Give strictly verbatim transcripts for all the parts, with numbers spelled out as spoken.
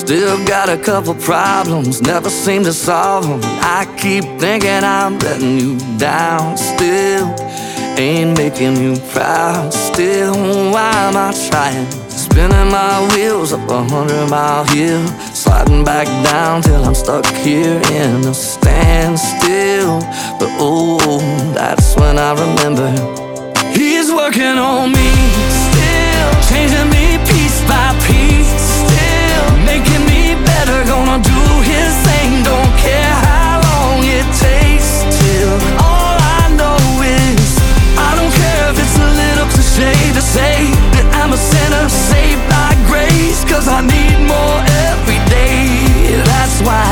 Still got a couple problems, never seem to solve them. I keep thinking I'm letting you down. Still ain't making you proud. Still, why am I trying? Spinning my wheels up a hundred mile hill, sliding back down till I'm stuck here in a standstill. But oh, that's when I remember he's working on me, still changing me piece by piece, still making me better, gonna do his thing. Don't care how long it takes till all I know is I don't care if it's a little cliche to say that I'm a sinner saved by grace, 'cause I need more every day. That's why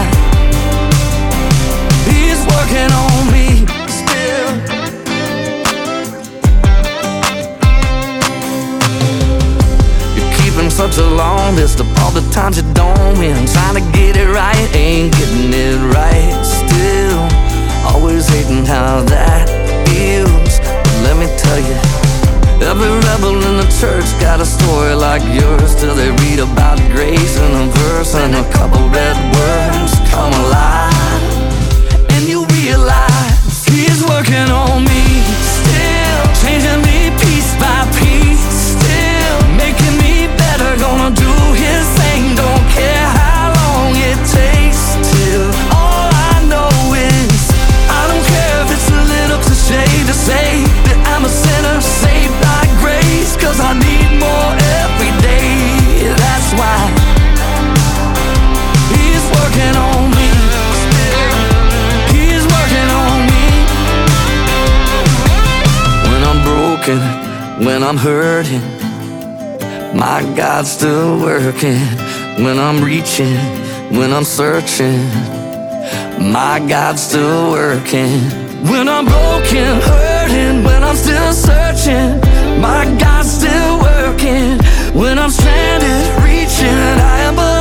he's working on me still. You're keeping such a long list of all the times you don't win, trying to get it right, ain't getting it right. Still always hating how that feels. But let me tell you, every rebel in the church got a story like yours, till they read about grace in a verse and a couple red words come alive, and you realize he's working on me, still changing me piece by piece, still making me better, gonna do his thing. Don't care how long it takes till all I know is I don't care if it's a little cliche to say that I'm a sinner saved by grace, 'cause I need more every day. That's why he's working on me still. He's working on me. When I'm broken, when I'm hurting, my God's still working. When I'm reaching, when I'm searching, my God's still working. When I'm broken, hurting, when I'm still searching, my God's still working. When I'm stranded, reaching, I am